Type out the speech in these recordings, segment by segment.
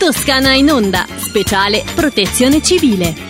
Toscana in onda, speciale protezione civile.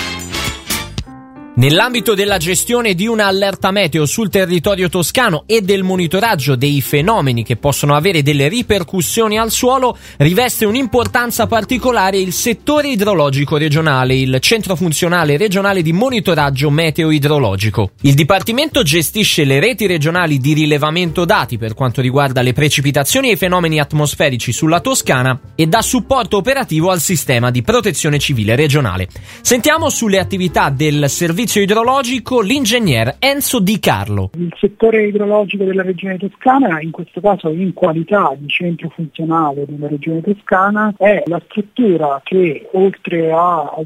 Nell'ambito della gestione di una allerta meteo sul territorio toscano e del monitoraggio dei fenomeni che possono avere delle ripercussioni al suolo, riveste un'importanza particolare il settore idrologico regionale, il Centro Funzionale Regionale di Monitoraggio Meteo Idrologico. Il Dipartimento gestisce le reti regionali di rilevamento dati per quanto riguarda le precipitazioni e i fenomeni atmosferici sulla Toscana e dà supporto operativo al sistema di protezione civile regionale. Sentiamo sulle attività del servizio idrologico l'ingegner Enzo Di Carlo. Il settore idrologico della regione toscana, in questo caso in qualità di centro funzionale della regione toscana, è la struttura che oltre a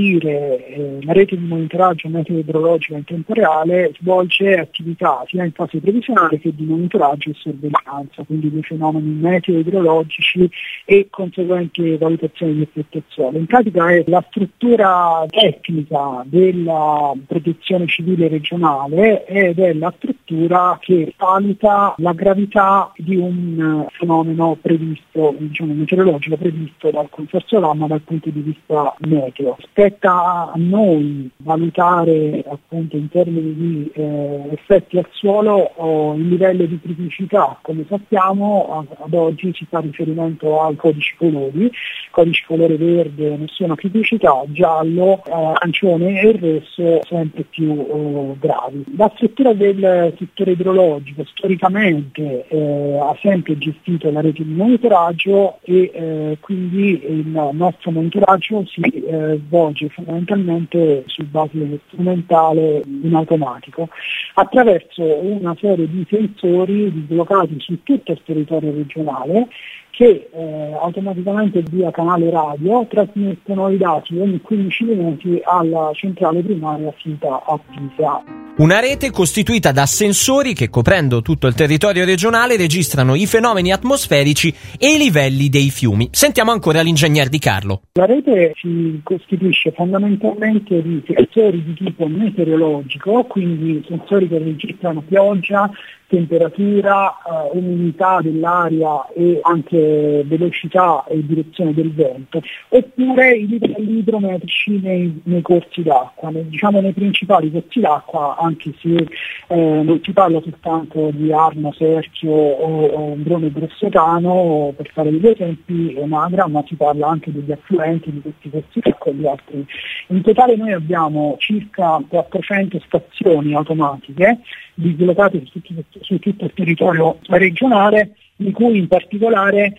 gestire la rete di monitoraggio meteo idrologico in tempo reale svolge attività sia in fase previsionale che di monitoraggio e sorveglianza, quindi dei fenomeni meteo idrologici e conseguenti valutazioni di effetto suolo. In pratica è la struttura tecnica della protezione civile regionale ed è la struttura che valuta la gravità di un fenomeno previsto, meteorologico previsto dal Consorzio Lama dal punto di vista meteo. Spetta a noi valutare appunto in termini di effetti al suolo il livello di criticità. Come sappiamo ad oggi si fa riferimento al codice colori, codice colore verde nessuna criticità, giallo, arancione e rosso sempre più gravi. La struttura del settore idrologico storicamente ha sempre gestito la rete di monitoraggio e quindi il nostro monitoraggio si svolge fondamentalmente su base strumentale in automatico attraverso una serie di sensori dislocati su tutto il territorio regionale che automaticamente via canale radio trasmettono i dati ogni 15 minuti alla centrale primaria sita a Pisa. Una rete costituita da sensori che, coprendo tutto il territorio regionale, registrano i fenomeni atmosferici e i livelli dei fiumi. Sentiamo ancora l'ingegner Di Carlo. La rete si costituisce fondamentalmente di sensori di tipo meteorologico, quindi sensori che registrano pioggia, temperatura, umidità dell'aria e anche velocità e direzione del vento, oppure i livelli idrometrici nei corsi d'acqua, nei principali corsi d'acqua, anche se non si parla soltanto di Arno, Serchio o Brone Grossetano, per fare degli esempi, Magra, ma si parla anche degli affluenti di questi corsi d'acqua e di altri. In totale noi abbiamo circa 400 stazioni automatiche dislocate su tutto il territorio regionale, di cui in particolare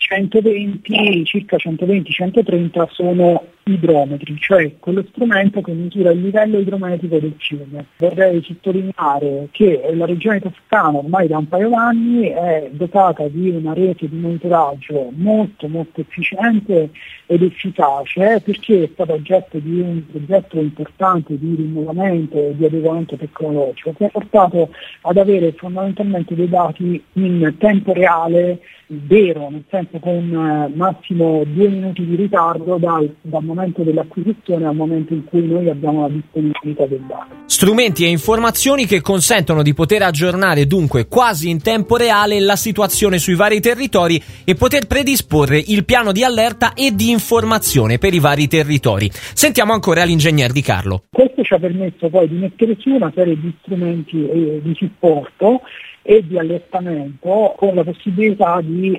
circa 120-130 sono idrometri, cioè quello strumento che misura il livello idrometrico del fiume. Vorrei sottolineare che la regione toscana ormai da un paio d'anni è dotata di una rete di monitoraggio molto efficiente ed efficace, perché è stata oggetto di un progetto importante di rinnovamento e di adeguamento tecnologico che ha portato ad avere fondamentalmente dei dati in tempo reale vero, nel senso con massimo 2 minuti di ritardo dal momento dell'acquisizione al momento in cui noi abbiamo la disponibilità del dato. Strumenti e informazioni che consentono di poter aggiornare dunque quasi in tempo reale la situazione sui vari territori e poter predisporre il piano di allerta e di informazione per i vari territori. Sentiamo ancora l'ingegner Di Carlo. Questo ci ha permesso poi di mettere su una serie di strumenti di supporto e di allertamento con la possibilità di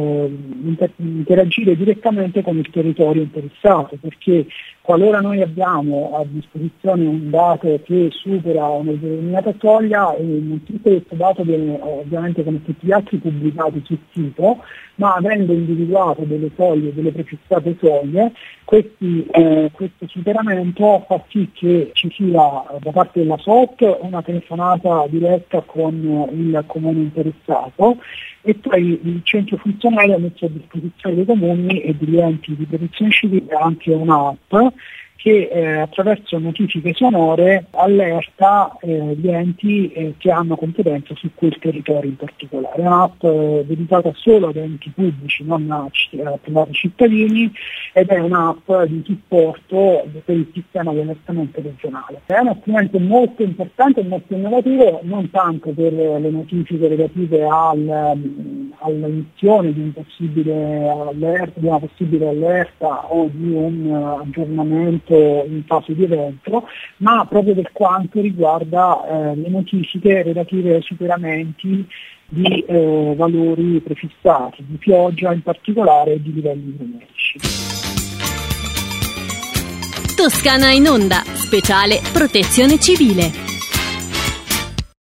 interagire direttamente con il territorio interessato, perché qualora noi abbiamo a disposizione un dato che supera una determinata soglia, non tutto questo dato viene ovviamente come tutti gli altri pubblicato sul sito, ma avendo individuato delle soglie, delle prefissate soglie, questo superamento fa sì che ci sia da parte della SOT una telefonata diretta con il comune interessato e poi il centro funzionale ha messo a disposizione dei comuni e degli enti di protezione civile anche un'app che attraverso notifiche sonore allerta gli enti che hanno competenza su quel territorio in particolare. È un'app dedicata solo ad enti pubblici, non a privati cittadini, ed è un'app di supporto per il sistema di allertamento regionale. È uno strumento molto importante e molto innovativo, non tanto per le notifiche relative all'emissione di una possibile allerta o di un aggiornamento in fase di evento, ma proprio per quanto riguarda le notifiche relative ai superamenti di valori prefissati, di pioggia in particolare e di livelli numerici. Toscana in onda, speciale protezione civile.